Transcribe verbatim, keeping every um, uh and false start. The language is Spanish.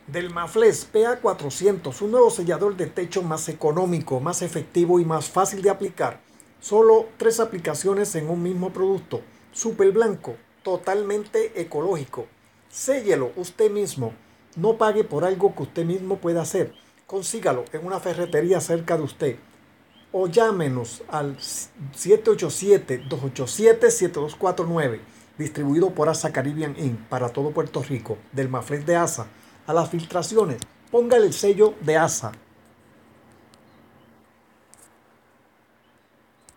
Dermaflex P A cuatrocientos, un nuevo sellador de techo más económico, más efectivo y más fácil de aplicar. Solo tres aplicaciones en un mismo producto. Super blanco, totalmente ecológico. Séllelo usted mismo. No pague por algo que usted mismo pueda hacer. Consígalo en una ferretería cerca de usted. O llámenos al siete ocho siete, dos ocho siete, siete dos cuatro nueve. Distribuido por ASA Caribbean incorporated para todo Puerto Rico. Dermaflex de ASA. A las filtraciones, póngale el sello de ASA.